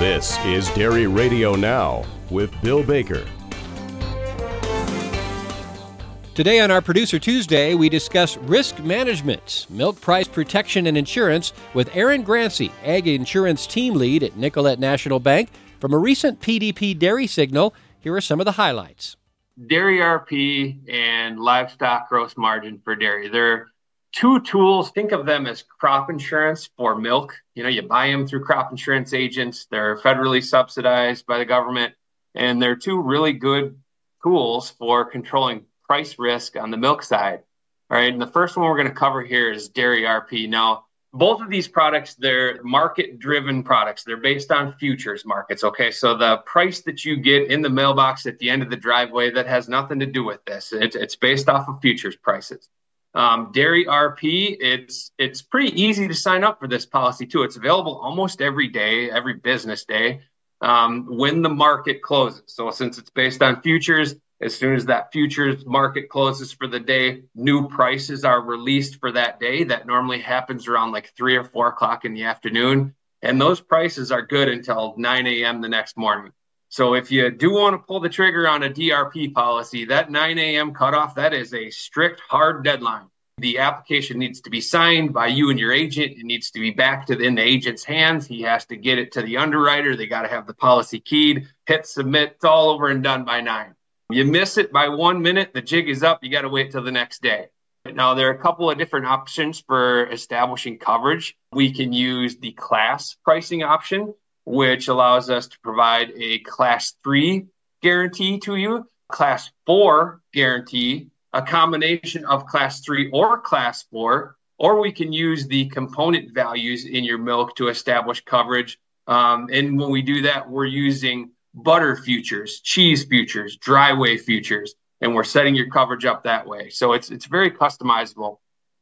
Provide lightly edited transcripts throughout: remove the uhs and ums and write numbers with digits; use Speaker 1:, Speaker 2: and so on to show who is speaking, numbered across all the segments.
Speaker 1: This is Dairy Radio Now with Bill Baker.
Speaker 2: Today on our Producer Tuesday, we discuss risk management, milk price protection and insurance with Aaron Grancy, Ag Insurance Team Lead at Nicolet National Bank. From a recent PDP dairy signal, here are some of the highlights.
Speaker 3: Dairy RP and livestock gross margin for dairy. They're two tools. Think of them as crop insurance for milk. You buy them through crop insurance agents. They're federally subsidized by the government, and they're two really good tools for controlling price risk on the milk side. All right. And the first one we're going to cover here is Dairy RP. Now, both of these products, they're market-driven products. They're based on futures markets. Okay. So the price that you get in the mailbox at the end of the driveway, that has nothing to do with this. It's based off of futures prices. Dairy RP, it's pretty easy to sign up for this policy too. It's available almost every day, every business day, when the market closes. So since it's based on futures, as soon as that futures market closes for the day, new prices are released for that day. That normally happens around like 3 or 4 o'clock in the afternoon. And those prices are good until 9 a.m. the next morning. So if you do want to pull the trigger on a DRP policy, that 9 a.m. cutoff, that is a strict, hard deadline. The application needs to be signed by you and your agent. It needs to be back in the agent's hands. He has to get it to the underwriter. They got to have the policy keyed, hit submit. It's all over and done by 9. You miss it by 1 minute, the jig is up. You got to wait till the next day. Now, there are a couple of different options for establishing coverage. We can use the class pricing option, which allows us to provide a class 3 guarantee to you, class 4 guarantee, a combination of class 3 or class 4, or we can use the component values in your milk to establish coverage. And when we do that, we're using butter futures, cheese futures, dry whey futures, and we're setting your coverage up that way. So it's very customizable.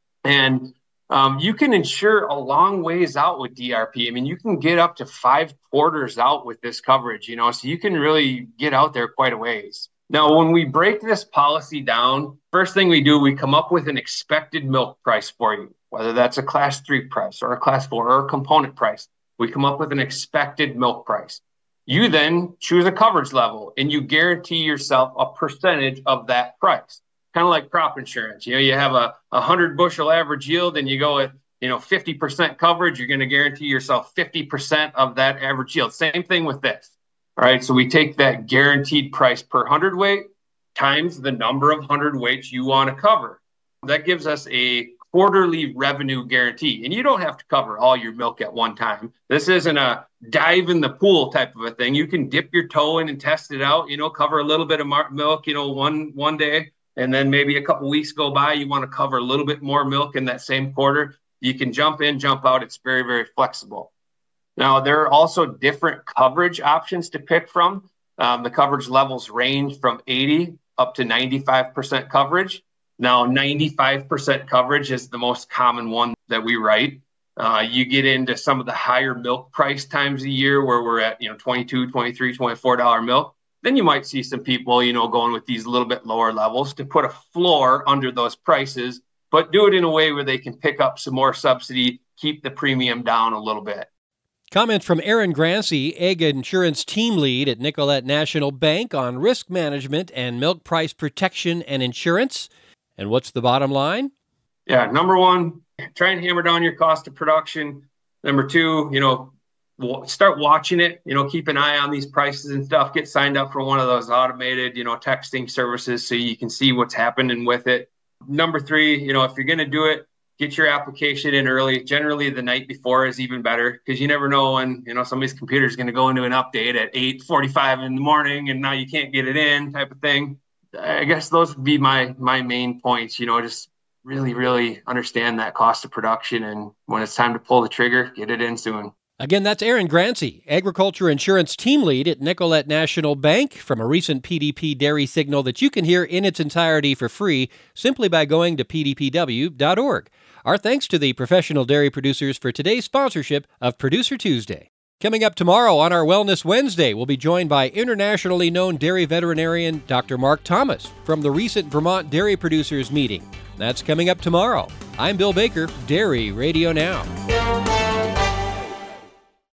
Speaker 3: And you can insure a long ways out with DRP. I mean, you can get up to 5 quarters out with this coverage, so you can really get out there quite a ways. Now, when we break this policy down, first thing we do, we come up with an expected milk price for you, whether that's a class 3 price or a class 4 or a component price. We come up with an expected milk price. You then choose a coverage level and you guarantee yourself a percentage of that price. Kind of like crop insurance. You have a 100 bushel average yield and you go with, 50% coverage. You're going to guarantee yourself 50% of that average yield. Same thing with this. All right. So we take that guaranteed price per 100 weight times the number of 100 weights you want to cover. That gives us a quarterly revenue guarantee. And you don't have to cover all your milk at one time. This isn't a dive in the pool type of a thing. You can dip your toe in and test it out, cover a little bit of milk, one day, and then maybe a couple weeks go by, you want to cover a little bit more milk in that same quarter. You can jump in, jump out. It's very, very flexible. Now, there are also different coverage options to pick from. The coverage levels range from 80 up to 95% coverage. Now, 95% coverage is the most common one that we write. You get into some of the higher milk price times a year where we're at, $22, $23, $24 milk. Then you might see some people, going with these a little bit lower levels to put a floor under those prices, but do it in a way where they can pick up some more subsidy, keep the premium down a little bit.
Speaker 2: Comments from Aaron Grancy, Ag Insurance Team Lead at Nicolet National Bank on risk management and milk price protection and insurance. And what's the bottom line?
Speaker 3: Yeah, number one, try and hammer down your cost of production. Number two, start watching it, keep an eye on these prices and stuff. Get signed up for one of those automated, texting services so you can see what's happening with it. Number three, if you're going to do it, get your application in early. Generally, the night before is even better because you never know when, somebody's computer is going to go into an update at 8:45 in the morning and now you can't get it in type of thing. I guess those would be my main points, just really, really understand that cost of production. And when it's time to pull the trigger, get it in soon.
Speaker 2: Again, that's Aaron Grancy, Agriculture Insurance Team Lead at Nicolet National Bank, from a recent PDP dairy signal that you can hear in its entirety for free simply by going to pdpw.org. Our thanks to the professional dairy producers for today's sponsorship of Producer Tuesday. Coming up tomorrow on our Wellness Wednesday, we'll be joined by internationally known dairy veterinarian Dr. Mark Thomas from the recent Vermont Dairy Producers meeting. That's coming up tomorrow. I'm Bill Baker, Dairy Radio Now.